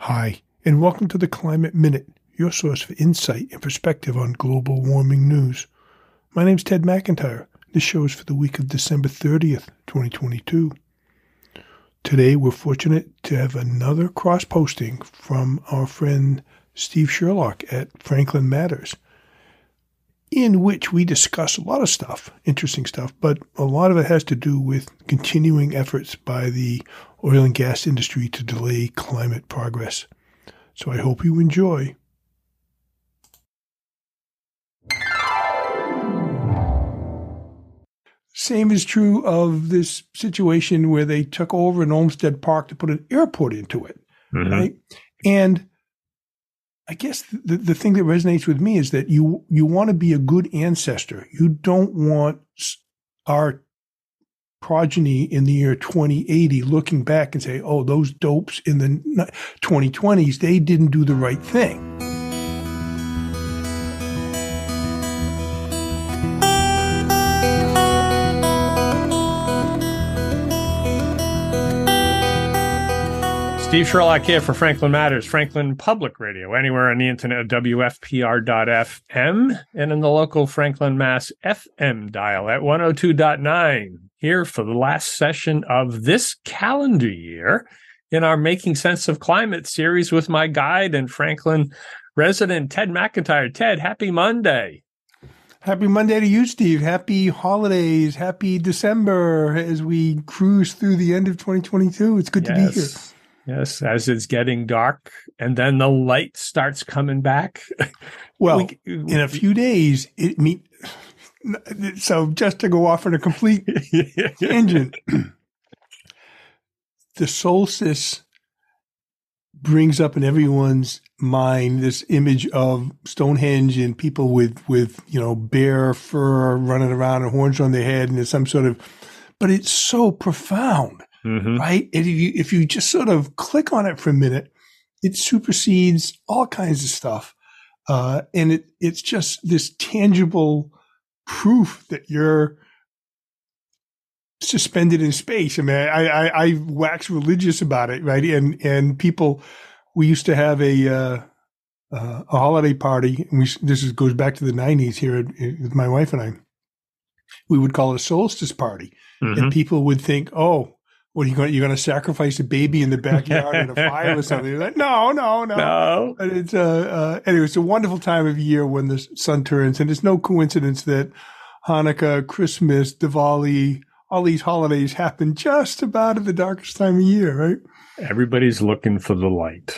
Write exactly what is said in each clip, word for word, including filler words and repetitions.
Hi, and welcome to the Climate Minute, your source for insight and perspective on global warming news. My name's Ted McIntyre. This show is for the week of December thirtieth, twenty twenty-two. Today, we're fortunate to have another cross-posting from our friend Steve Sherlock at Franklin Matters, in which we discuss a lot of stuff, interesting stuff, but a lot of it has to do with continuing efforts by the oil and gas industry to delay climate progress. So I hope you enjoy. Same is true of this situation where they took over an Olmsted Park to put an airport into it, mm-hmm. right? And I guess the, the thing that resonates with me is that you you want to be a good ancestor. You don't want our progeny in the year twenty eighty looking back and say, oh, those dopes in the twenty twenties, they didn't do the right thing. Steve Sherlock here for Franklin Matters, Franklin Public Radio, anywhere on the internet at W F P R dot F M and in the local Franklin, Mass F M dial at one oh two point nine. Here for the last session of this calendar year in our Making Sense of Climate series with my guide and Franklin resident, Ted McIntyre. Ted, happy Monday. Happy Monday to you, Steve. Happy holidays. Happy December as we cruise through the end of twenty twenty-two. It's good yes. to be here. Yes, as it's getting dark and then the light starts coming back. Well, we, in a few days, it mean so just to go off on a complete tangent, the solstice brings up in everyone's mind this image of Stonehenge and people with, with, you know, bear fur running around and horns on their head and there's some sort of, but it's so profound. Mm-hmm. Right? And if you, if you just sort of click on it for a minute, it supersedes all kinds of stuff. Uh, and it, it's just this tangible proof that you're suspended in space. I mean, I, I, I wax religious about it, right? And, and people, we used to have a, uh, uh, a holiday party. And we, this is, goes back to the nineties here at, with my wife and I. We would call it a solstice party. Mm-hmm. And people would think, oh, what are you going? You're going to sacrifice a baby in the backyard in a fire or something? You're like, no, no, no. No. But it's uh, uh, anyway. It's a wonderful time of year when the sun turns, and it's no coincidence that Hanukkah, Christmas, Diwali, all these holidays happen just about at the darkest time of year, right? Everybody's looking for the light.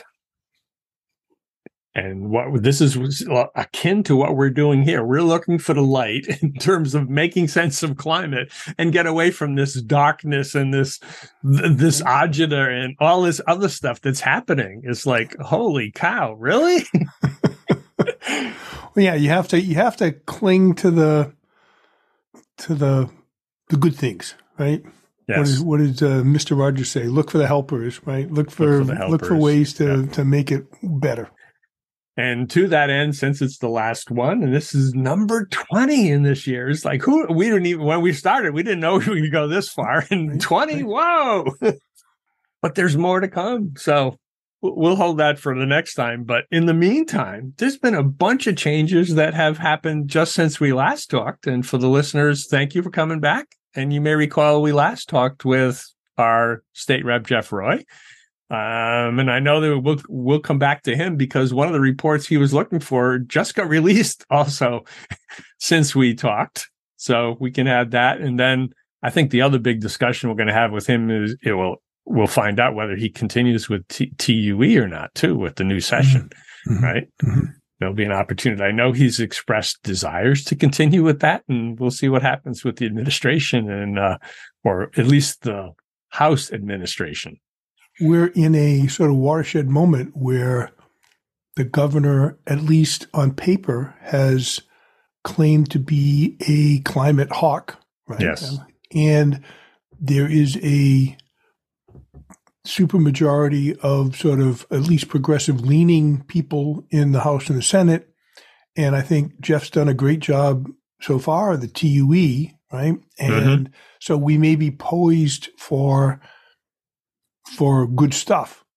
And what this is akin to what we're doing here. We're looking for the light in terms of making sense of climate and get away from this darkness and this this agita and all this other stuff that's happening. It's like, holy cow, really? Well, yeah, you have to you have to cling to the to the the good things, right? Yes. What, is, what does uh, Mister Rogers say? Look for the helpers, right? Look for look for, look for ways to yeah. to make it better. And to that end, since it's the last one, and this is number twenty in this year, it's like, who we didn't even, when we started, we didn't know we could go this far. And twenty, whoa! But there's more to come. So we'll hold that for the next time. But in the meantime, there's been a bunch of changes that have happened just since we last talked. And for the listeners, thank you for coming back. And you may recall we last talked with our state rep, Jeff Roy. Um, and I know that we'll, we'll come back to him because one of the reports he was looking for just got released also since we talked. So we can add that. And then I think the other big discussion we're going to have with him is it will, we'll find out whether he continues with T- TUE or not too, with the new session, mm-hmm. right? Mm-hmm. There'll be an opportunity. I know he's expressed desires to continue with that, and we'll see what happens with the administration and, uh, or at least the House administration. We're in a sort of watershed moment where the governor, at least on paper, has claimed to be a climate hawk, right? Yes. And there is a supermajority of sort of at least progressive leaning people in the House and the Senate. And I think Jeff's done a great job so far, the T U E, right? And mm-hmm. so we may be poised for for good stuff.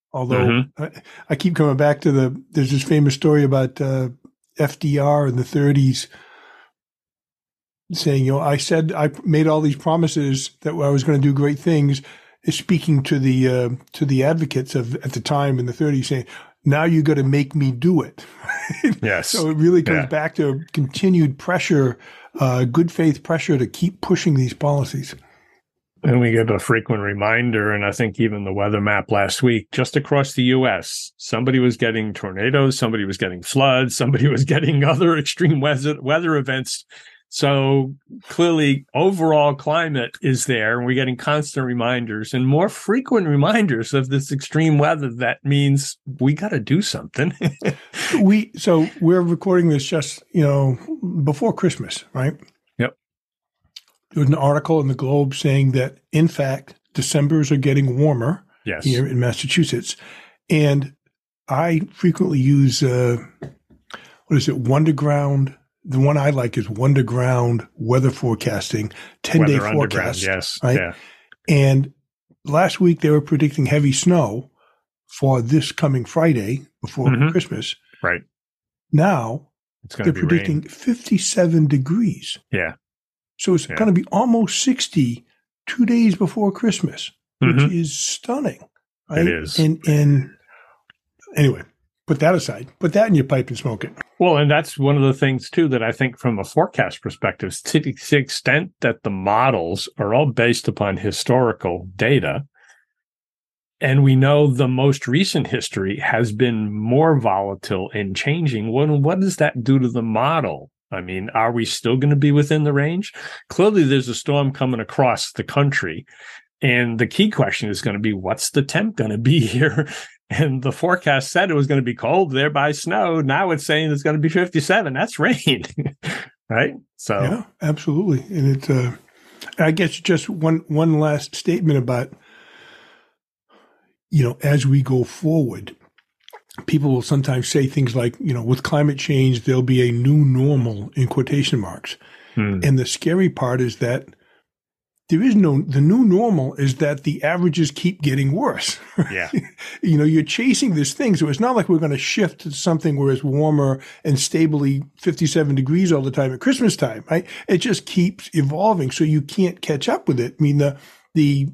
Although Mm-hmm. I, I keep coming back to the, there's this famous story about uh, F D R in the thirties saying, you know, I said I made all these promises that I was going to do great things, speaking to the uh, to the advocates of at the time in the thirties, saying, now you got to make me do it. Yes. So it really comes Yeah. back to continued pressure, uh, good faith pressure to keep pushing these policies. And we get a frequent reminder, and I think even the weather map last week, just across the U S, somebody was getting tornadoes, somebody was getting floods, somebody was getting other extreme weather, weather events. So clearly, overall climate is there, and we're getting constant reminders and more frequent reminders of this extreme weather. That means we got to do something. we so we're recording this just you know before Christmas, right? Yep. There was an article in the Globe saying that in fact Decembers are getting warmer Yes. here in Massachusetts, and I frequently use uh, what is it, Wonderground. The one I like is Wonderground weather forecasting, ten-day Weather forecast. Underground, yes. Right? Yeah. And last week they were predicting heavy snow for this coming Friday before Mhm. Christmas. Right. Now It's going they're to be predicting rain. fifty-seven degrees. Yeah. So it's Yeah. going to be almost sixty two days before Christmas, which Mhm. is stunning. Right? It is. And, and anyway, put that aside. Put that in your pipe and smoke it. Well, and that's one of the things, too, that I think from a forecast perspective, to the extent that the models are all based upon historical data, and we know the most recent history has been more volatile and changing, well, what does that do to the model? I mean, are we still going to be within the range? Clearly, there's a storm coming across the country. And the key question is going to be, what's the temp going to be here? And the forecast said it was going to be cold, thereby snow. Now it's saying it's going to be fifty-seven. That's rain, right? So Yeah, absolutely. And it, uh, I guess just one, one last statement about, you know, as we go forward, people will sometimes say things like, you know, with climate change, there'll be a new normal in quotation marks. hmm. And the scary part is that there is no, the new normal is that the averages keep getting worse. Yeah. You know, you're chasing this thing. So it's not like we're going to shift to something where it's warmer and stably fifty-seven degrees all the time at Christmas time, right? It just keeps evolving. So you can't catch up with it. I mean, the, the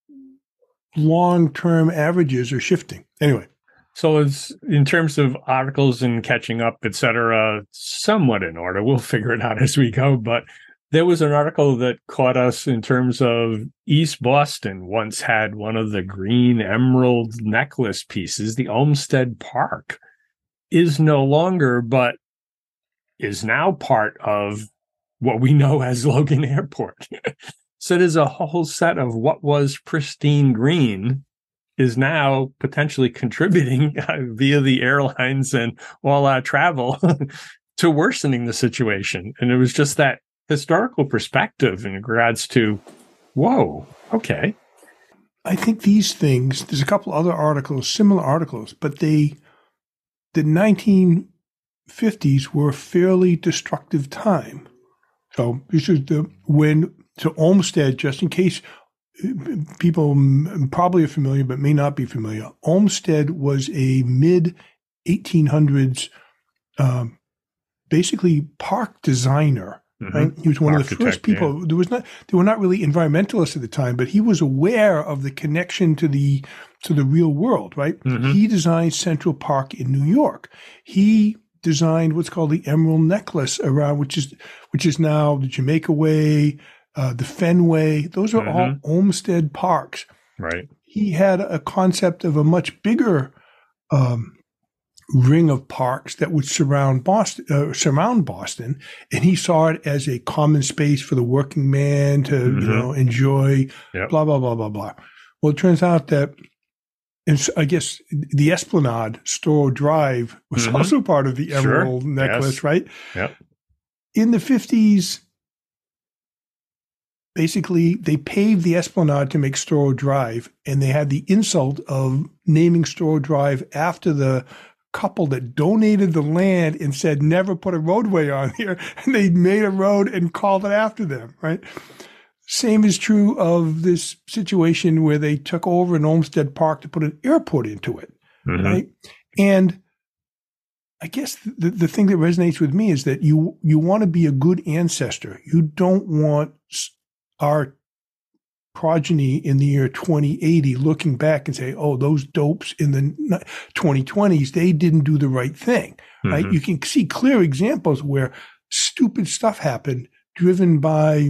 long-term averages are shifting. Anyway. So it's in terms of articles and catching up, et cetera, somewhat in order. We'll figure it out as we go. But there was an article that caught us in terms of East Boston once had one of the green emerald necklace pieces. The Olmsted Park is no longer, but is now part of what we know as Logan Airport. So there's a whole set of what was pristine green is now potentially contributing uh, via the airlines and all our travel to worsening the situation. And it was just that historical perspective in regards to, whoa, okay. I think these things, there's a couple other articles, similar articles, but they, the nineteen fifties were a fairly destructive time. So this is the, when, so Olmsted, just in case people probably are familiar, but may not be familiar, Olmsted was a mid eighteen hundreds, um, basically park designer. Mm-hmm. Right? He was one Architect, of the first people. yeah. There was not, they were not really environmentalists at the time, but he was aware of the connection to the to the real world. Right? Mm-hmm. He designed Central Park in New York. He designed what's called the Emerald Necklace around, which is which is now the Jamaica Way, uh, the Fenway. Those are Mm-hmm. all Olmsted parks. Right. He had a concept of a much bigger um, ring of parks that would surround Boston, uh, surround Boston, and he saw it as a common space for the working man to, Mm-hmm. you know, enjoy. Yep. Blah blah blah blah blah. Well, it turns out that, and so I guess the Esplanade, Storrow Drive, was Mhm. also part of the Sure. Emerald Necklace, Yes. right? Yep. In the fifties, basically, they paved the Esplanade to make Storrow Drive, and they had the insult of naming Storrow Drive after the couple that donated the land and said, never put a roadway on here. And they made a road and called it after them, right? Same is true of this situation where they took over an Olmsted Park to put an airport into it, mm-hmm. right? And I guess the, the thing that resonates with me is that you you want to be a good ancestor. You don't want our progeny in the year twenty eighty looking back and say, oh, those dopes in the twenty twenties, they didn't do the right thing, mm-hmm. right? You can see clear examples where stupid stuff happened driven by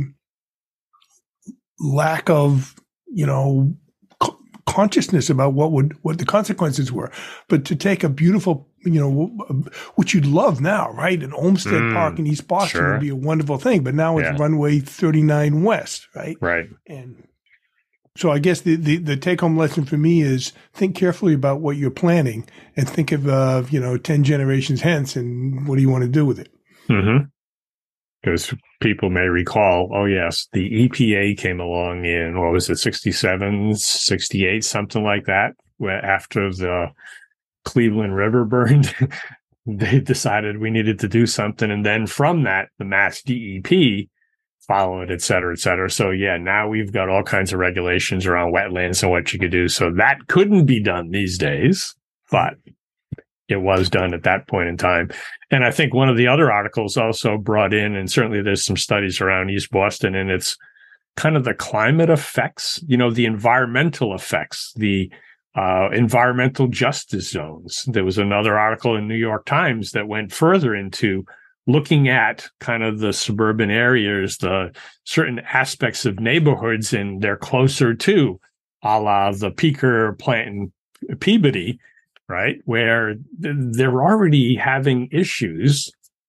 lack of, you know, c- consciousness about what would what the consequences were. But to take a beautiful, you know, which you'd love now, right? An Olmsted mm, Park in East Boston sure. would be a wonderful thing, but now it's yeah. runway thirty-nine West, right? Right. And so I guess the, the, the take-home lesson for me is think carefully about what you're planning and think of, uh, you know, ten generations hence and what do you want to do with it? Mm-hmm. Because people may recall, oh, yes, the E P A came along in, what was it, sixty-seven, sixty-eight, something like that, where after the Cleveland River burned, they decided we needed to do something. And then from that, the Mass D E P followed, et cetera, et cetera. So, yeah, now we've got all kinds of regulations around wetlands and what you could do. So that couldn't be done these days, but it was done at that point in time. And I think one of the other articles also brought in, and certainly there's some studies around East Boston, and it's kind of the climate effects, you know, the environmental effects, the uh, environmental justice zones. There was another article in New York Times that went further into looking at kind of the suburban areas, the certain aspects of neighborhoods, and they're closer to a la the Peaker plant in Peabody, right, where they're already having issues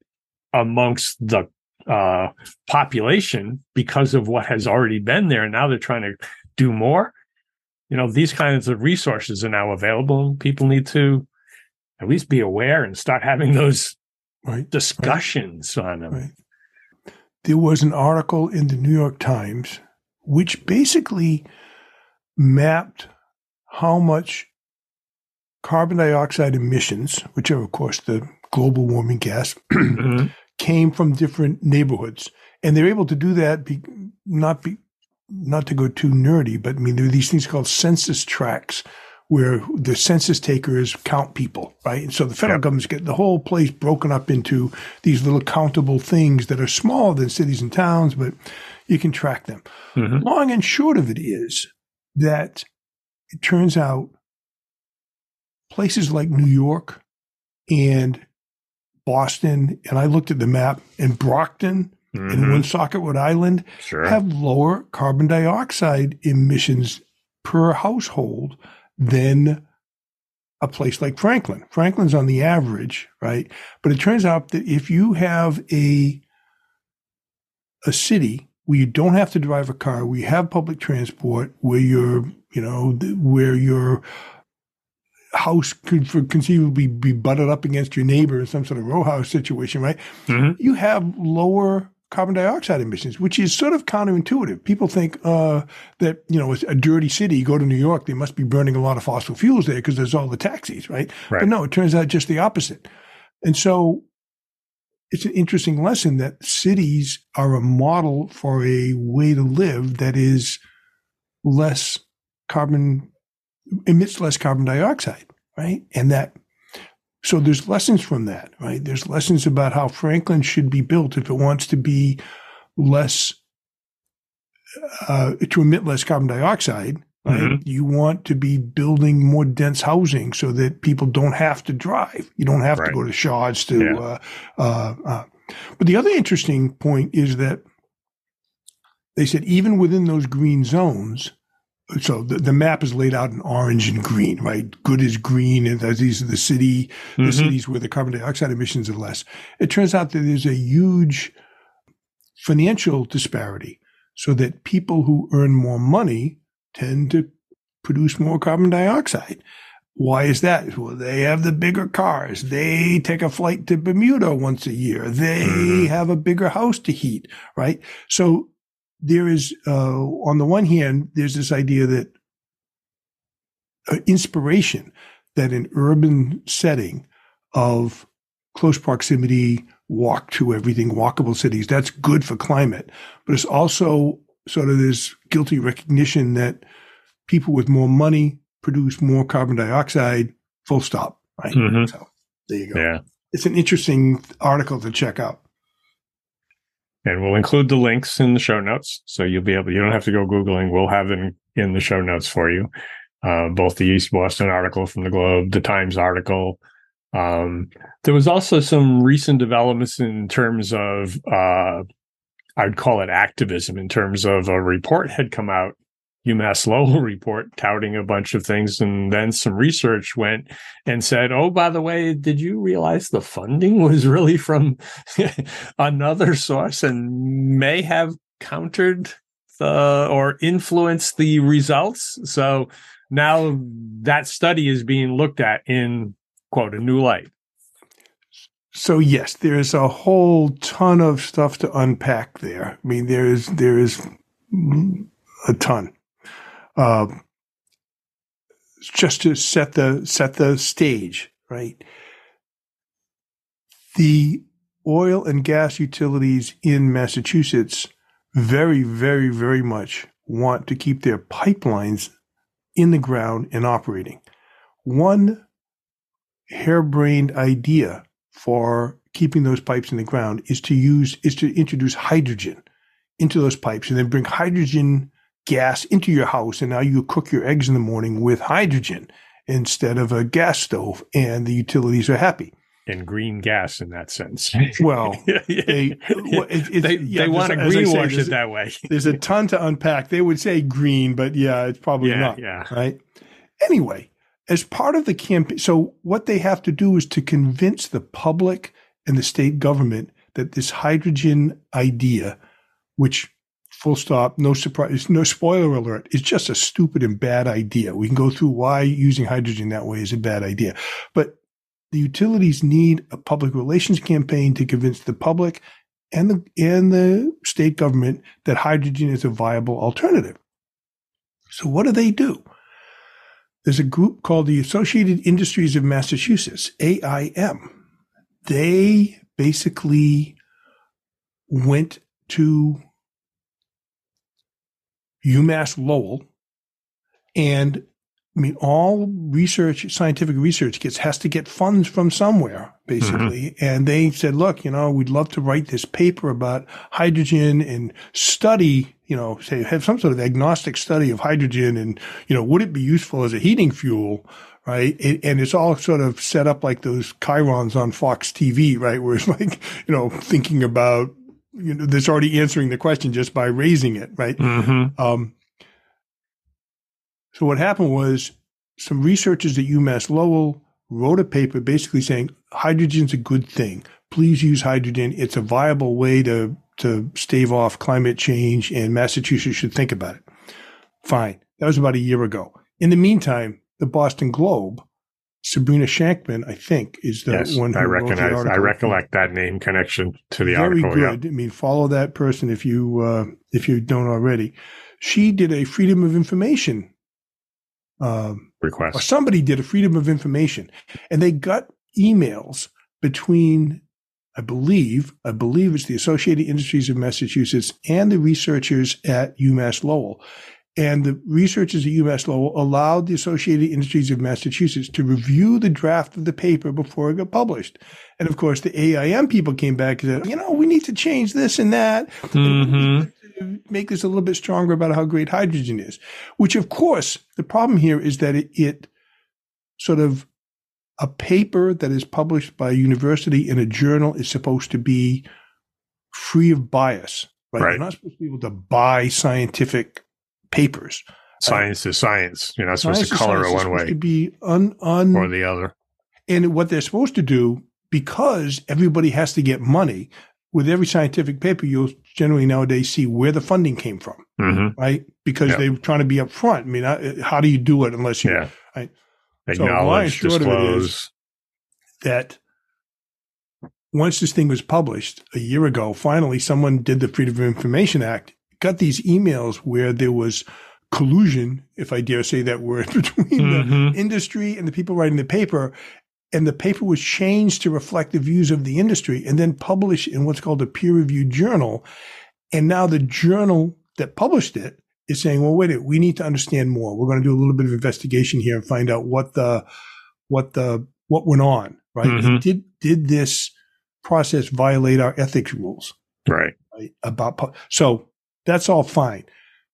amongst the uh, population because of what has already been there. And now they're trying to do more. You know, these kinds of resources are now available. And people need to at least be aware and start having those right. discussions right. on them. Right. There was an article in the New York Times which basically mapped how much carbon dioxide emissions, which are, of course, the global warming gas, mm-hmm. came from different neighborhoods. And they're able to do that, be, not be, not to go too nerdy, but I mean, there are these things called census tracts where the census takers count people, right? And so the federal yep. government's get the whole place broken up into these little countable things that are smaller than cities and towns, but you can track them. Mm-hmm. Long and short of it is that it turns out places like New York and Boston, and I looked at the map, and Brockton mm-hmm. and Woonsocket, Rhode Island sure. have lower carbon dioxide emissions per household than a place like Franklin. Franklin's on the average, right? But it turns out that if you have a a city where you don't have to drive a car, where you have public transport, where you're, you know, where you're house could for conceivably be butted up against your neighbor in some sort of row house situation, right? Mm-hmm. You have lower carbon dioxide emissions, which is sort of counterintuitive. People think uh, that, you know, it's a dirty city. You go to New York, they must be burning a lot of fossil fuels there because there's all the taxis, right? right? But no, it turns out just the opposite. And so it's an interesting lesson that cities are a model for a way to live that is less carbon emits less carbon dioxide, right? And that, so there's lessons from that, right? There's lessons about how Franklin should be built if it wants to be less, uh, to emit less carbon dioxide, right? Mm-hmm. You want to be building more dense housing so that people don't have to drive. You don't have right. to go to Shaw's to, yeah. uh, uh, uh, but the other interesting point is that they said even within those green zones, so the, the map is laid out in orange and green, right? Good is green, and these are the city, the mm-hmm. cities where the carbon dioxide emissions are less. It turns out that there's a huge financial disparity, so that people who earn more money tend to produce more carbon dioxide. Why is that? Well, they have the bigger cars. They take a flight to Bermuda once a year. They mm-hmm. have a bigger house to heat, right? So there is, uh, on the one hand, there's this idea that uh, inspiration that an urban setting of close proximity, walk to everything, walkable cities, that's good for climate. But it's also sort of this guilty recognition that people with more money produce more carbon dioxide, full stop. Right. Mm-hmm. So there you go. Yeah. It's an interesting article to check out. And we'll include the links in the show notes. So you'll be able, you don't have to go Googling. We'll have them in the show notes for you. Uh, both the East Boston article from the Globe, the Times article. Um, there was also some recent developments in terms of, uh, I'd call it activism, in terms of a report had come out, UMass Lowell report, touting a bunch of things. And then some research went and said, oh, by the way, did you realize the funding was really from another source and may have countered the or influenced the results? So now that study is being looked at in, quote, a new light. So yes, there's a whole ton of stuff to unpack there. I mean, there is there is a ton. Uh, just to set the set the stage, right? The oil and gas utilities in Massachusetts very, very, very much want to keep their pipelines in the ground and operating. One harebrained idea for keeping those pipes in the ground is to use is to introduce hydrogen into those pipes and then bring hydrogen gas into your house, and now you cook your eggs in the morning with hydrogen instead of a gas stove, and the utilities are happy. And green gas in that sense. Well, they well, it, they, yeah, they want to greenwash it that way. There's a ton to unpack. They would say green, but yeah, it's probably yeah, not. Yeah. Right. Anyway, as part of the campaign, so what they have to do is to convince the public and the state government that this hydrogen idea, which full stop, no surprise, no spoiler alert, it's just a stupid and bad idea. We can go through why using hydrogen that way is a bad idea. But the utilities need a public relations campaign to convince the public and the, and the state government that hydrogen is a viable alternative. So what do they do? There's a group called the Associated Industries of Massachusetts, A I M. They basically went to UMass Lowell, and I mean, all research, scientific research gets, has to get funds from somewhere, basically. Mm-hmm. And they said, look, you know, we'd love to write this paper about hydrogen and study, you know, say, have some sort of agnostic study of hydrogen and, you know, would it be useful as a heating fuel? Right. It, and it's all sort of set up like those chyrons on Fox T V, right? Where it's like, you know, thinking about, you know, that's already answering the question just by raising it, right? Mm-hmm. Um, so what happened was some researchers at UMass Lowell wrote a paper basically saying hydrogen's a good thing. Please use hydrogen. It's a viable way to, to stave off climate change, and Massachusetts should think about it. Fine. That was about a year ago. In the meantime, the Boston Globe, Sabrina Shankman, I think, is the yes, one who I wrote the article. I recollect that name connection to the Very article. Very good. Yeah. I mean, follow that person if you uh, if you don't already. She did a Freedom of Information um, request, or somebody did a Freedom of Information, and they got emails between, I believe, I believe it's the Associated Industries of Massachusetts and the researchers at UMass Lowell. And the researchers at UMass Lowell allowed the Associated Industries of Massachusetts to review the draft of the paper before it got published. And of course, the A I M people came back and said, you know, we need to change this and that. Mm-hmm. And make this a little bit stronger about how great hydrogen is, which of course, the problem here is that it, it sort of a paper that is published by a university in a journal is supposed to be free of bias, right? Right. You're not supposed to be able to buy scientific papers. Science uh, is science. You're not supposed to color it one way. To be un, un, or the other. And what they're supposed to do, because everybody has to get money, with every scientific paper, you'll generally nowadays see where the funding came from, mm-hmm. right? Because yep. they're trying to be upfront. I mean, how do you do it unless you yeah. right? acknowledge, so disclose? That once this thing was published a year ago, finally someone did the Freedom of Information Act, got these emails where there was collusion, if I dare say that word, between mm-hmm. the industry and the people writing the paper. And the paper was changed to reflect the views of the industry and then published in what's called a peer-reviewed journal. And now the journal that published it is saying, well, wait a minute, we need to understand more. We're going to do a little bit of investigation here and find out what the, what the, what went on, right? Mm-hmm. And did, did this process violate our ethics rules? Right. Right? About, so that's all fine.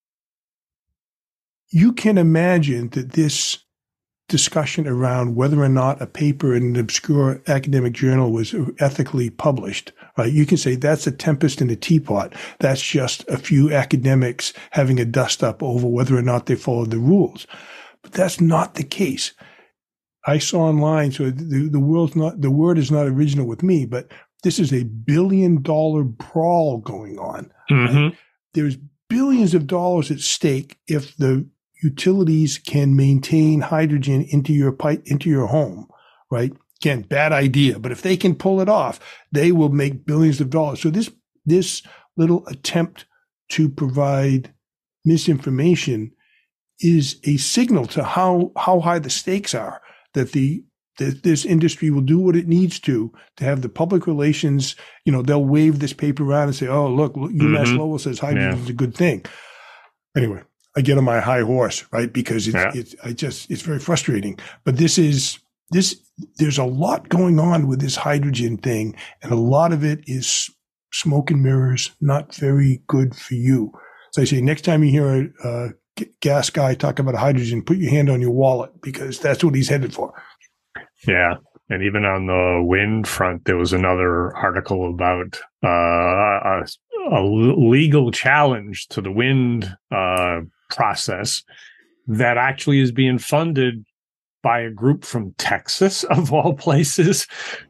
You can imagine that this discussion around whether or not a paper in an obscure academic journal was ethically published, right? You can say that's a tempest in a teapot. That's just a few academics having a dust up over whether or not they followed the rules. But that's not the case. I saw online, so the, the world's not, the word is not original with me, but this is a billion dollar brawl going on. Mm-hmm. Right? There's billions of dollars at stake if the utilities can maintain hydrogen into your pipe, into your home, right? Again, bad idea, but if they can pull it off, they will make billions of dollars. So this, this little attempt to provide misinformation is a signal to how, how high the stakes are, that the, that this industry will do what it needs to, to have the public relations, you know, they'll wave this paper around and say, oh, look, UMass mm-hmm. Lowell says hydrogen yeah. is a good thing. Anyway. I get on my high horse, right? Because it's, yeah. it's, I just, it's very frustrating. But this is, this, there's a lot going on with this hydrogen thing, and a lot of it is smoke and mirrors, not very good for you. So I say, next time you hear a, a gas guy talk about hydrogen, put your hand on your wallet, because that's what he's headed for. Yeah. And even on the wind front, there was another article about uh, a, a legal challenge to the wind uh, process that actually is being funded by a group from Texas, of all places.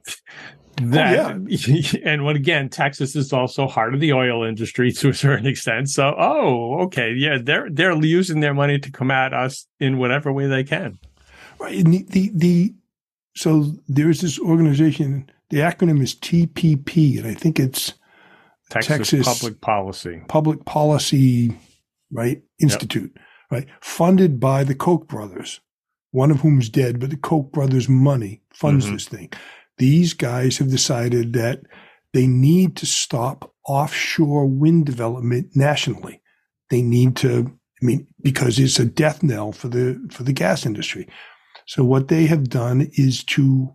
That, oh, yeah. And when, again, Texas is also heart of the oil industry to a certain extent. So, oh, okay, yeah, they're they're using their money to come at us in whatever way they can. Right. And the the, the so there's this organization. The acronym is T P P, and I think it's Texas, Texas Public Policy Public Policy, right, Institute, yep. right, funded by the Koch brothers, one of whom's dead, but the Koch brothers' money funds mm-hmm. this thing. These guys have decided that they need to stop offshore wind development nationally. They need to, I mean, because it's a death knell for the for the gas industry. So what they have done is to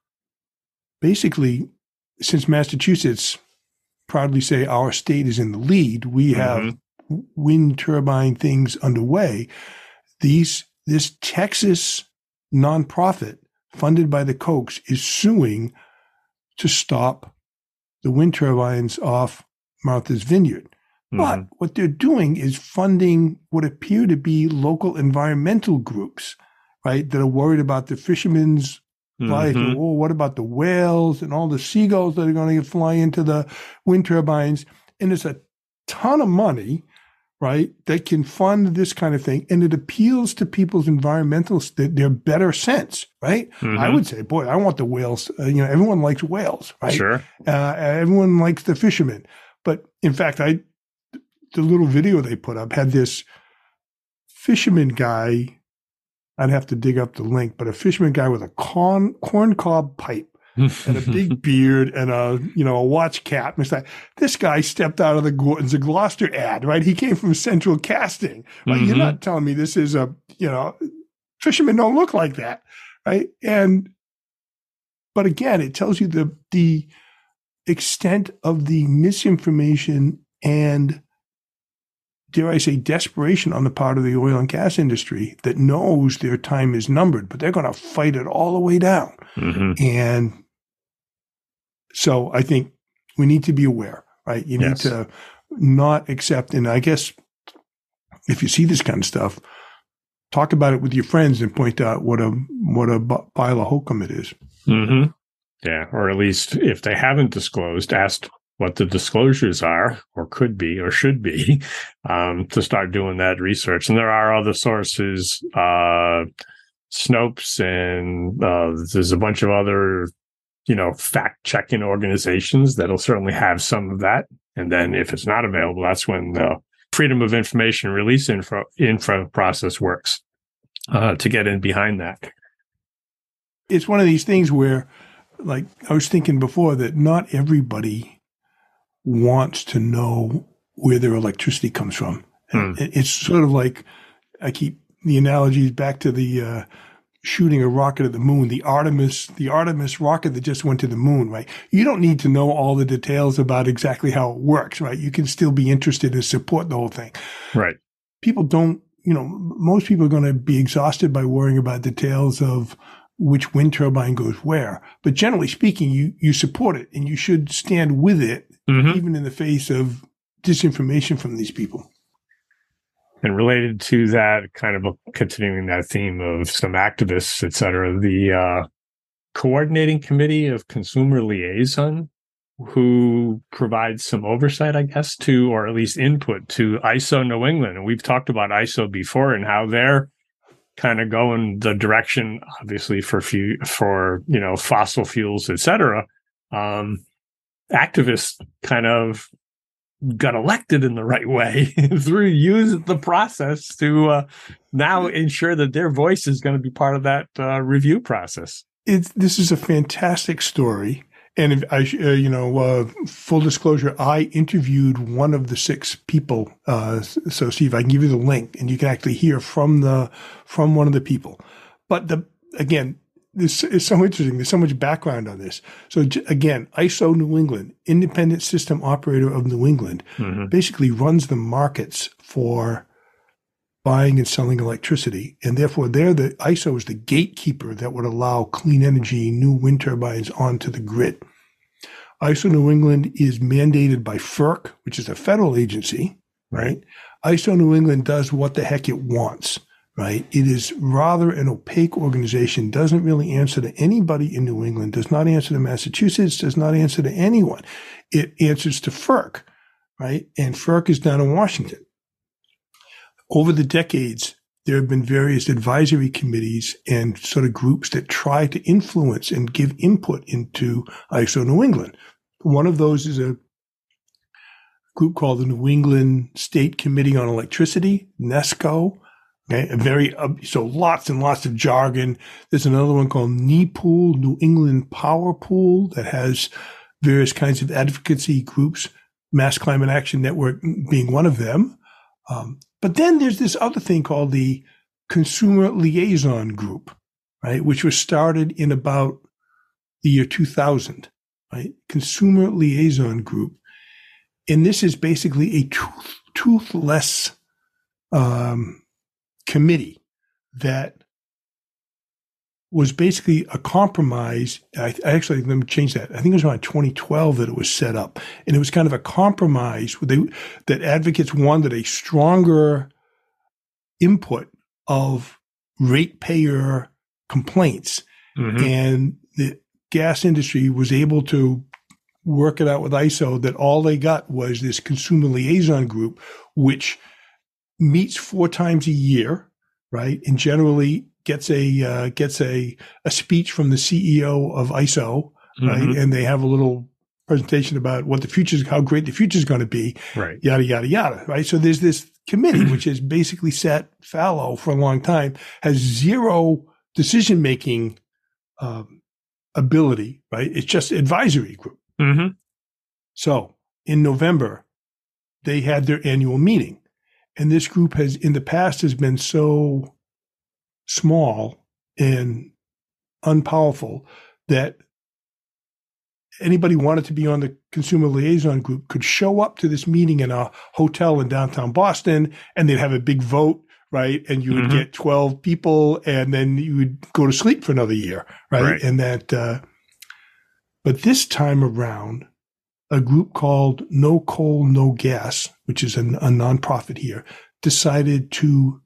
basically, since Massachusetts proudly say our state is in the lead, we have mm-hmm. wind turbine things underway. These this Texas nonprofit funded by the Kochs is suing to stop the wind turbines off Martha's Vineyard. Mm-hmm. But what they're doing is funding what appear to be local environmental groups, right, that are worried about the fishermen's life. Mm-hmm. Oh, what about the whales and all the seagulls that are going to fly into the wind turbines? And it's a ton of money, right, that can fund this kind of thing. And it appeals to people's environmental, their better sense, right? Mm-hmm. I would say, boy, I want the whales. Uh, you know, everyone likes whales, right? Sure. Uh, everyone likes the fishermen. But in fact, I, the little video they put up had this fisherman guy. I'd have to dig up the link, but a fisherman guy with a corn, corn cob pipe and a big beard and a, you know, a watch cap. And it's like, this guy stepped out of the Gordon's a Gloucester ad, right? He came from Central Casting. Right? Mm-hmm. You're not telling me this is a, you know, fishermen don't look like that, right? And, but again, it tells you the, the extent of the misinformation and, dare I say, desperation on the part of the oil and gas industry that knows their time is numbered, but they're going to fight it all the way down. Mm-hmm. And so I think we need to be aware, right? You yes. need to not accept, and I guess if you see this kind of stuff, talk about it with your friends and point out what a what a pile of hokum it is. Mm-hmm. Yeah, or at least if they haven't disclosed, ask what the disclosures are, or could be, or should be, um, to start doing that research. And there are other sources, uh, Snopes, and uh, there's a bunch of other, you know, fact-checking organizations that'll certainly have some of that. And then if it's not available, that's when the Freedom of Information Release info, info process works uh, to get in behind that. It's one of these things where, like I was thinking before, that not everybody wants to know where their electricity comes from. Hmm. It's sort of like, I keep the analogies back to the uh, shooting a rocket at the moon, the Artemis, the Artemis rocket that just went to the moon, right? You don't need to know all the details about exactly how it works, right? You can still be interested and support the whole thing. Right. People don't, you know, most people are going to be exhausted by worrying about details of which wind turbine goes where. But generally speaking, you, you support it and you should stand with it, mm-hmm. even in the face of disinformation from these people. And related to that, kind of continuing that theme of some activists, et cetera, the uh, Coordinating Committee of Consumer Liaison, who provides some oversight, I guess, to, or at least input to I S O New England. And we've talked about I S O before and how they're kind of going the direction, obviously, for few, for, you know, fossil fuels, et cetera. Um, activists kind of got elected in the right way through use the process to uh, now ensure that their voice is going to be part of that uh, review process. It's, this is a fantastic story. And if I, uh, you know, uh, full disclosure, I interviewed one of the six people. Uh, so Steve, I can give you the link and you can actually hear from the, from one of the people. But the, again, this is so interesting. There's so much background on this. So again, I S O New England, Independent System Operator of New England, mm-hmm. basically runs the markets for buying and selling electricity. And therefore, they're the I S O is the gatekeeper that would allow clean energy, new wind turbines onto the grid. I S O New England is mandated by F E R C, which is a federal agency, right? I S O New England does what the heck it wants. Right. It is rather an opaque organization, doesn't really answer to anybody in New England, does not answer to Massachusetts, does not answer to anyone. It answers to F E R C, right? And F E R C is down in Washington. Over the decades, there have been various advisory committees and sort of groups that try to influence and give input into I S O New England. One of those is a group called the New England State Committee on Electricity, NESCO. Okay, a very, uh, so lots and lots of jargon. There's another one called NEPOOL, New England Power Pool, that has various kinds of advocacy groups, Mass Climate Action Network being one of them. Um, but then there's this other thing called the Consumer Liaison Group, right, which was started in about the year two thousand, right? Consumer Liaison Group. And this is basically a tooth, toothless, um, committee that was basically a compromise. I, I actually, let me change that. I think it was around twenty twelve that it was set up. And it was kind of a compromise where they, that advocates wanted a stronger input of ratepayer complaints. Mm-hmm. And the gas industry was able to work it out with I S O that all they got was this consumer liaison group, which meets four times a year, right? And generally gets a uh, gets a a speech from the C E O of I S O, right? Mm-hmm. And they have a little presentation about what the future, how great the future is going to be, right? Yada yada yada, right? So there's this committee which has basically sat fallow for a long time, has zero decision making um, ability, right? It's just advisory group. Mm-hmm. So in November, they had their annual meeting. And this group has, in the past, has been so small and unpowerful that anybody wanted to be on the consumer liaison group could show up to this meeting in a hotel in downtown Boston, and they'd have a big vote, right? And you would mm-hmm. get twelve people, and then you would go to sleep for another year, right? right. And that, uh, but this time around, a group called No Coal, No Gas, which is a, a nonprofit here, decided to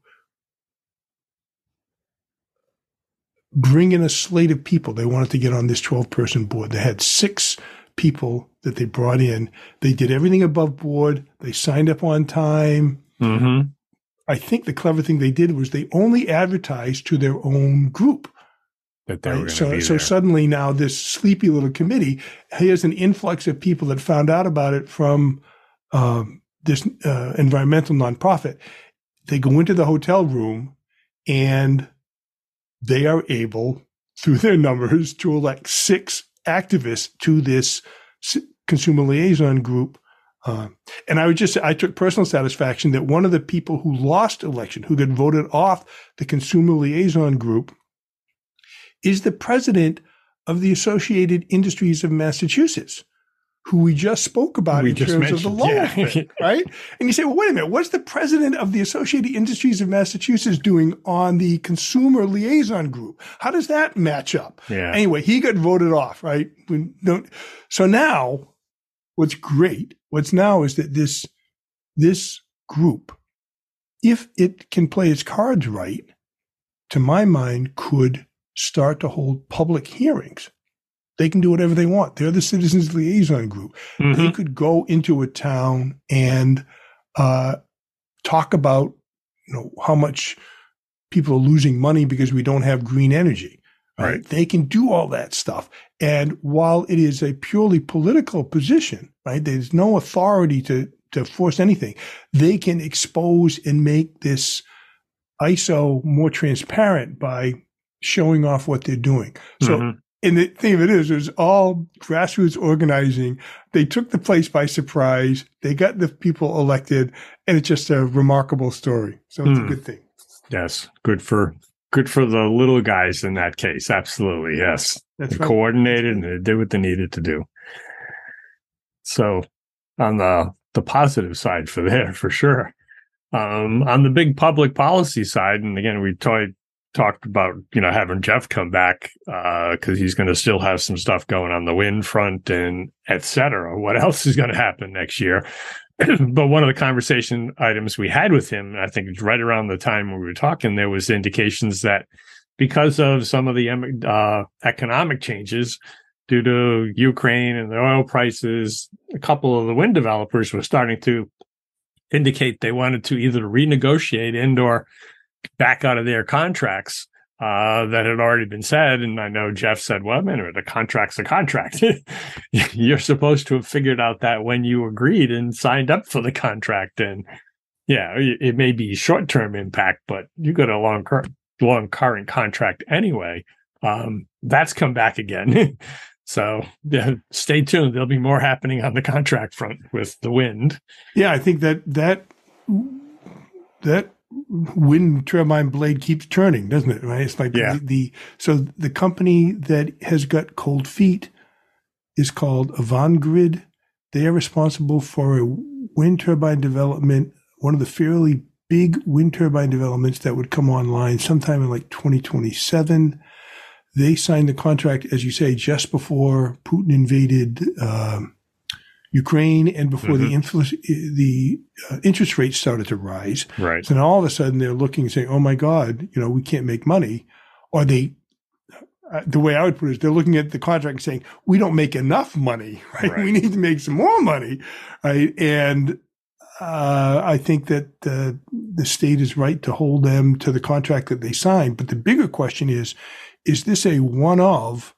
bring in a slate of people. They wanted to get on this twelve-person board. They had six people that they brought in. They did everything above board. They signed up on time. Mm-hmm. I think the clever thing they did was they only advertised to their own group. That they were right? So, be so there. Suddenly now this sleepy little committee, here's an influx of people that found out about it from um, this uh, environmental nonprofit. They go into the hotel room and they are able, through their numbers, to elect six activists to this consumer liaison group Uh, and I would just say, I took personal satisfaction that one of the people who lost election, who got voted off the Consumer Liaison Group, is the president of the Associated Industries of Massachusetts, who we just spoke about we in terms of the law, yeah. right? And you say, well, wait a minute, what's the president of the Associated Industries of Massachusetts doing on the Consumer Liaison Group? How does that match up? Yeah. Anyway, he got voted off, right? We don't, so now, what's great, what's now is that this, this group, if it can play its cards right, to my mind, could start to hold public hearings. They can do whatever they want. They're the Citizens Liaison Group. Mm-hmm. They could go into a town and uh, talk about, you know, how much people are losing money because we don't have green energy. Right? Right. They can do all that stuff. And while it is a purely political position, right, there's no authority to to force anything. They can expose and make this I S O more transparent by showing off what they're doing. So. Mm-hmm. And the thing of it is, it was all grassroots organizing. They took the place by surprise. They got the people elected, and it's just a remarkable story. So it's mm. a good thing. Yes, good for good for the little guys in that case. Absolutely, yes. That's they right. coordinated and they did what they needed to do. So, on the the positive side for there, for sure. Um, on the big public policy side, and again, we talked. talked about, you know, having Jeff come back uh, because he's going to still have some stuff going on the wind front and et cetera. What else is going to happen next year? But one of the conversation items we had with him, I think it's right around the time we were talking, there was indications that because of some of the uh, economic changes due to Ukraine and the oil prices, a couple of the wind developers were starting to indicate they wanted to either renegotiate and or back out of their contracts uh, that had already been said. And I know Jeff said, well, man, the contract's a contract. You're supposed to have figured out that when you agreed and signed up for the contract. And yeah, it may be short-term impact, but you got a long, cur- long current contract anyway. Um, that's come back again. So yeah, stay tuned. There'll be more happening on the contract front with the wind. Yeah, I think that that that wind turbine blade keeps turning, doesn't it? Right? It's like yeah. the, the so the company that has got cold feet is called Avangrid. They are responsible for a wind turbine development, one of the fairly big wind turbine developments that would come online sometime in like twenty twenty-seven. They signed the contract, as you say, just before Putin invaded um, Ukraine and before mm-hmm. the influ- the uh, interest rates started to rise. Right. So now all of a sudden they're looking and saying, "Oh my God, you know, we can't make money," or they. Uh, the way I would put it is they're looking at the contract and saying, "We don't make enough money, right? right. We need to make some more money, right?" And uh, I think that uh, the state is right to hold them to the contract that they signed. But the bigger question is: is this a one-of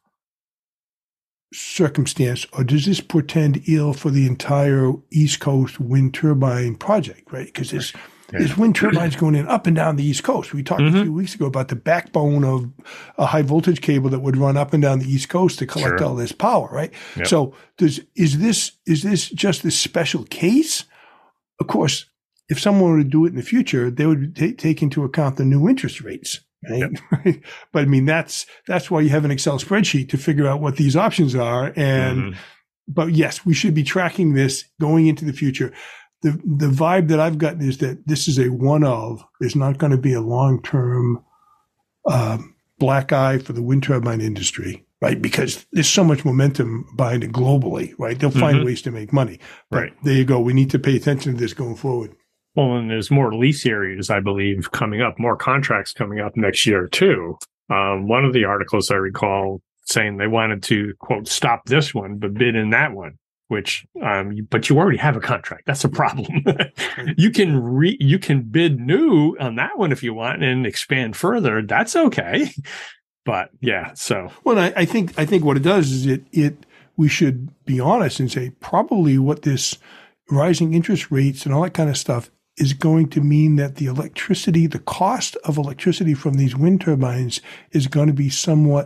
circumstance, or does this portend ill for the entire East Coast wind turbine project, right? Because there's, yeah. there's wind turbines going in up and down the East Coast. We talked mm-hmm. a few weeks ago about the backbone of a high voltage cable that would run up and down the East Coast to collect sure. all this power, right? Yep. So does is this is this just this special case? Of course, if someone were to do it in the future, they would t- take into account the new interest rates. Right? Yep. But I mean, that's, that's why you have an Excel spreadsheet to figure out what these options are. And, mm-hmm. but yes, we should be tracking this going into the future. The, the vibe that I've gotten is that this is a one of, there's not going to be a long-term, um, black eye for the wind turbine industry, right? Because there's so much momentum behind it globally, right? They'll find mm-hmm. ways to make money. But right. there you go. We need to pay attention to this going forward. Well, and there's more lease areas, I believe, coming up, more contracts coming up next year, too. Um, one of the articles I recall saying they wanted to, quote, stop this one, but bid in that one, which, um, but you already have a contract. That's a problem. you can re, you can bid new on that one if you want and expand further. That's okay. But yeah, so. Well, I, I think, I think what it does is it, it, we should be honest and say probably what this rising interest rates and all that kind of stuff is going to mean that the electricity, the cost of electricity from these wind turbines is going to be somewhat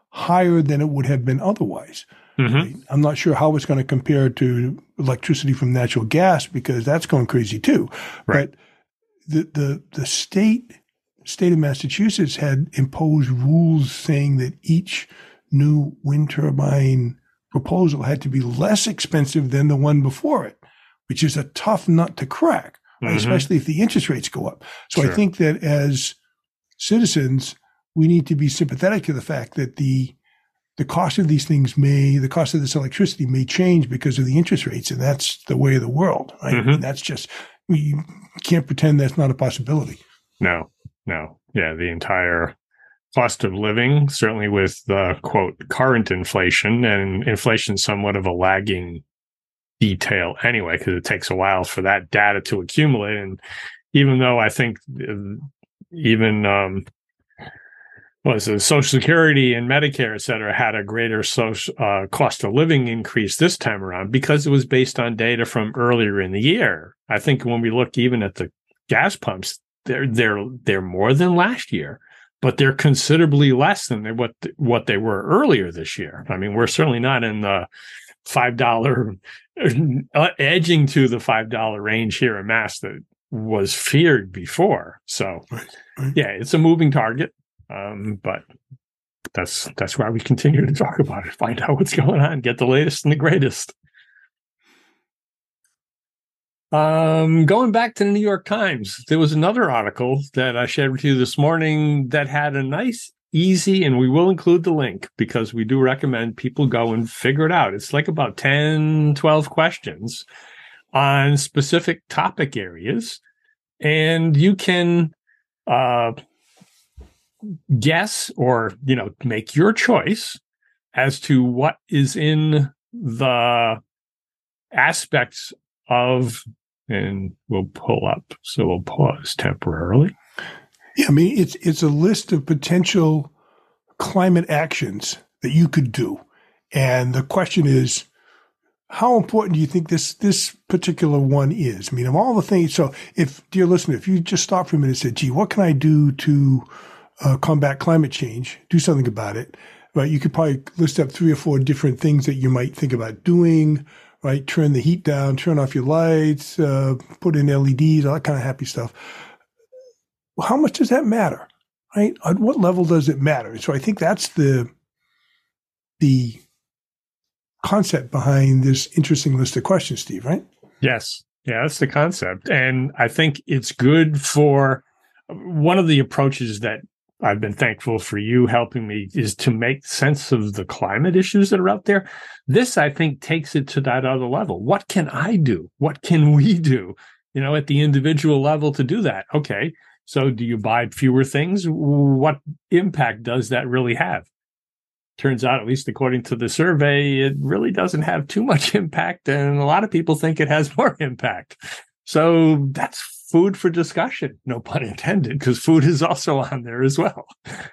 higher than it would have been otherwise. Mm-hmm. Right? I'm not sure how it's going to compare to electricity from natural gas because that's going crazy too. Right. But the, the, the state, state of Massachusetts had imposed rules saying that each new wind turbine proposal had to be less expensive than the one before it, which is a tough nut to crack, right? Mm-hmm. Especially if the interest rates go up. So sure. I think that as citizens, we need to be sympathetic to the fact that the the cost of these things may, the cost of this electricity may change because of the interest rates, and that's the way of the world, right? Mm-hmm. And that's just, we can't pretend that's not a possibility. No, no. Yeah, the entire cost of living, certainly with the, quote, current inflation, and inflation somewhat of a lagging detail anyway, because it takes a while for that data to accumulate. And even though I think even, um, was it Social Security and Medicare, et cetera, had a greater social, uh, cost of living increase this time around because it was based on data from earlier in the year. I think when we look even at the gas pumps, they're they're they're more than last year, but they're considerably less than they, what what they were earlier this year. I mean, we're certainly not in the five dollar edging to the five dollar range here in Mass that was feared before. So, right, right. yeah, it's a moving target. Um, but that's that's why we continue to talk about it, find out what's going on, get the latest and the greatest. Um, going back to the New York Times, there was another article that I shared with you this morning that had a nice, easy, and we will include the link because we do recommend people go and figure it out. It's like about ten, twelve questions on specific topic areas, and you can uh guess or, you know, make your choice as to what is in the aspects of, and we'll pull up. So we'll pause temporarily. Yeah, I mean, it's it's a list of potential climate actions that you could do. And the question is, how important do you think this this particular one is? I mean, of all the things, so if, dear listener, if you just stop for a minute and say, gee, what can I do to Uh, combat climate change, do something about it, right? You could probably list up three or four different things that you might think about doing, right? Turn the heat down, turn off your lights, uh, put in L E Ds, all that kind of happy stuff. Well, how much does that matter, right? At what level does it matter? So I think that's the, the concept behind this interesting list of questions, Steve, right? Yes. Yeah, that's the concept. And I think it's good for one of the approaches that I've been thankful for you helping me is to make sense of the climate issues that are out there. This, I think, takes it to that other level. What can I do? What can we do, you know, at the individual level to do that? Okay, so do you buy fewer things? What impact does that really have? Turns out, at least according to the survey, it really doesn't have too much impact, and a lot of people think it has more impact. So that's food for discussion, no pun intended, because food is also on there as well.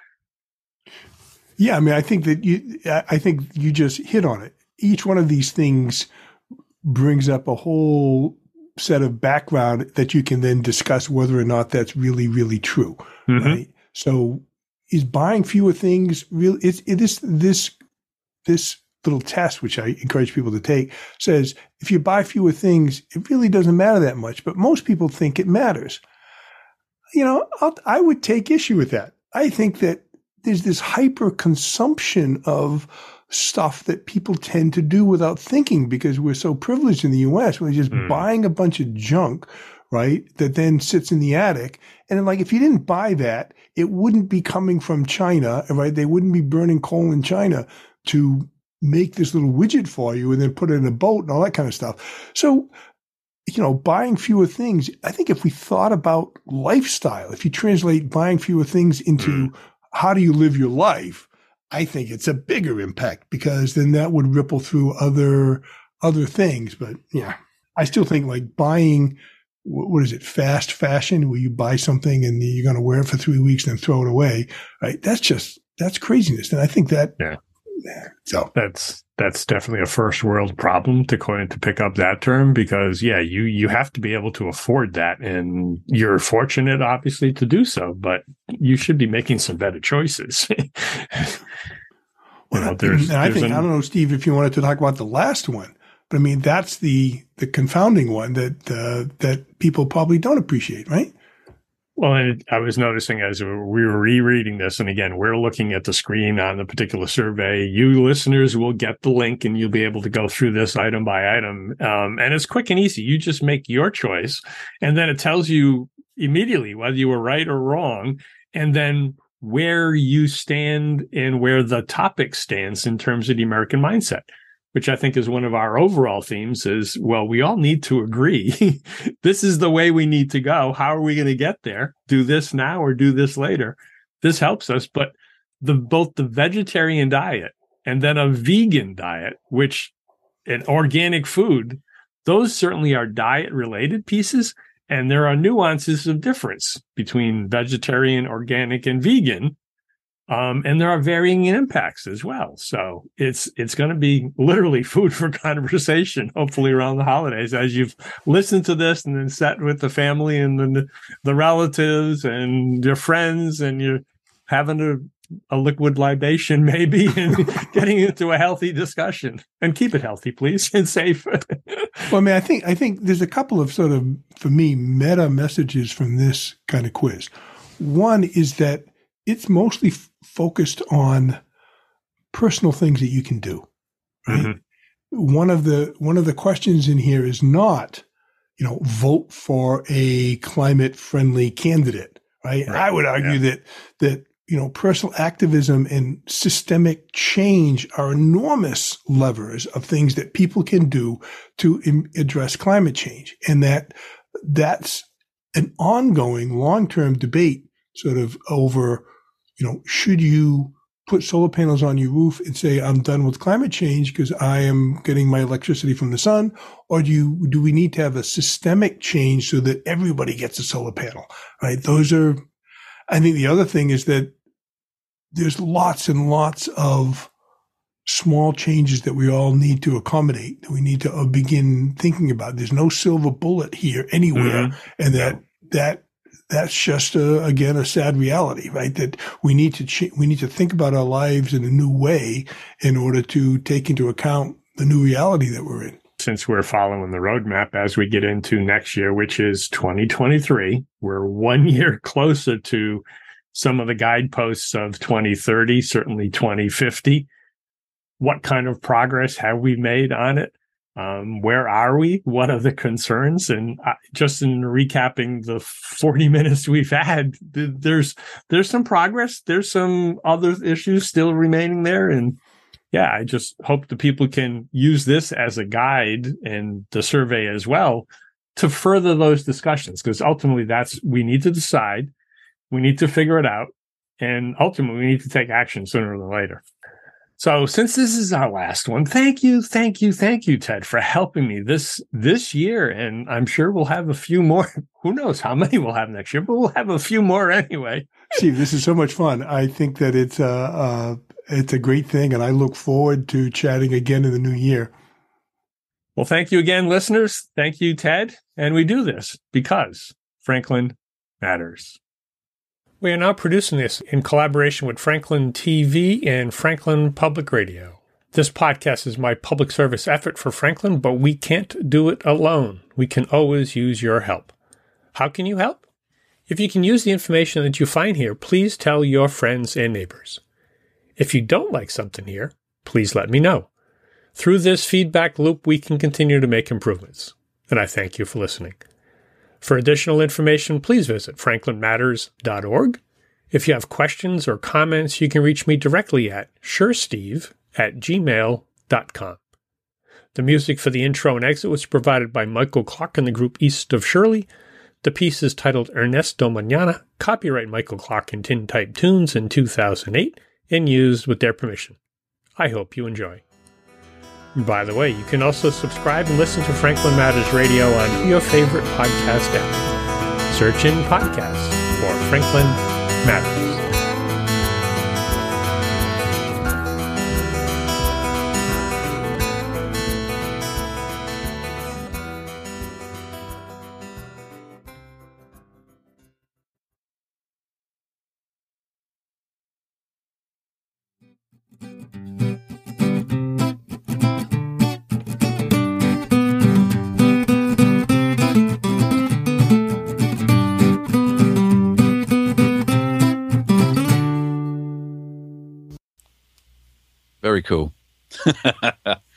Yeah, I mean, I think that you, I think you just hit on it. Each one of these things brings up a whole set of background that you can then discuss whether or not that's really, really true, mm-hmm. right? So, is buying fewer things really? It's it, this this this. little test, which I encourage people to take, says if you buy fewer things, it really doesn't matter that much, but most people think it matters. You know, I'll, I would take issue with that. I think that there's this hyper consumption of stuff that people tend to do without thinking because we're so privileged in the U S. We're just mm. buying a bunch of junk, right, that then sits in the attic. And like, if you didn't buy that, it wouldn't be coming from China, right? They wouldn't be burning coal in China to make this little widget for you and then put it in a boat and all that kind of stuff. So, you know, buying fewer things, I think if we thought about lifestyle, if you translate buying fewer things into mm. how do you live your life, I think it's a bigger impact because then that would ripple through other, other things. But yeah, I still think like buying, what is it, fast fashion, where you buy something and you're going to wear it for three weeks and then throw it away, right? That's just, that's craziness. And I think that, yeah. So that's that's definitely a first world problem to coin to pick up that term because yeah, you you have to be able to afford that, and you're fortunate obviously to do so, but you should be making some better choices. You know, there's, and I there's think, an, I don't know, Steve, if you wanted to talk about the last one, but I mean, that's the, the confounding one that, uh, that people probably don't appreciate, right? Well, and I was noticing as we were rereading this, and again, we're looking at the screen on the particular survey. You listeners will get the link and you'll be able to go through this item by item. Um, and it's quick and easy. You just make your choice. And then it tells you immediately whether you were right or wrong, and then where you stand and where the topic stands in terms of the American mindset, which I think is one of our overall themes is, well, we all need to agree. This is the way we need to go. How are we going to get there? Do this now or do this later? This helps us. But the both the vegetarian diet and then a vegan diet, which an organic food, those certainly are diet related pieces. And there are nuances of difference between vegetarian, organic, and vegan. Um, and there are varying impacts as well. So it's it's going to be literally food for conversation, hopefully around the holidays, as you've listened to this and then sat with the family and the, the relatives and your friends, and you're having a, a liquid libation maybe and getting into a healthy discussion. And keep it healthy, please, and safe. Well, I mean, I think I think there's a couple of sort of, for me, meta messages from this kind of quiz. One is that it's mostly f- focused on personal things that you can do. Right? Mm-hmm. One of the one of the questions in here is not, you know, vote for a climate friendly candidate. Right? right. I would argue yeah. that that you know personal activism and systemic change are enormous levers of things that people can do to im- address climate change, and that that's an ongoing long term debate, sort of over. You know, should you put solar panels on your roof and say, I'm done with climate change because I am getting my electricity from the sun? Or do you, do we need to have a systemic change so that everybody gets a solar panel, right? Those are, I think the other thing is that there's lots and lots of small changes that we all need to accommodate, that we need to begin thinking about. There's no silver bullet here anywhere. Mm-hmm. And that, that, That's just, a, again, a sad reality, right? That we need to ch- we need to think about our lives in a new way in order to take into account the new reality that we're in. Since we're following the roadmap as we get into next year, which is twenty twenty-three, we're one year closer to some of the guideposts of twenty thirty, certainly twenty fifty. What kind of progress have we made on it? Um, where are we? What are the concerns? And uh, just in recapping the forty minutes we've had, th- there's there's some progress. There's some other issues still remaining there. And yeah, I just hope the people can use this as a guide and the survey as well to further those discussions, because ultimately that's, we need to decide, we need to figure it out, and ultimately we need to take action sooner than later. So since this is our last one, thank you, thank you, thank you, Ted, for helping me this this year. And I'm sure we'll have a few more. Who knows how many we'll have next year, but we'll have a few more anyway. Steve, this is so much fun. I think that it's a, uh, it's a great thing, and I look forward to chatting again in the new year. Well, thank you again, listeners. Thank you, Ted. And we do this because Franklin matters. We are now producing this in collaboration with Franklin T V and Franklin Public Radio. This podcast is my public service effort for Franklin, but we can't do it alone. We can always use your help. How can you help? If you can use the information that you find here, please tell your friends and neighbors. If you don't like something here, please let me know. Through this feedback loop, we can continue to make improvements. And I thank you for listening. For additional information, please visit franklin matters dot org. If you have questions or comments, you can reach me directly at suresteve at gmail dot com. The music for the intro and exit was provided by Michael Clark and the group East of Shirley. The piece is titled Ernesto Mañana, copyright Michael Clark and Tintype Tunes in two thousand eight, and used with their permission. I hope you enjoy. By the way, you can also subscribe and listen to Franklin Matters Radio on your favorite podcast app. Search in podcasts for Franklin Matters. Very cool.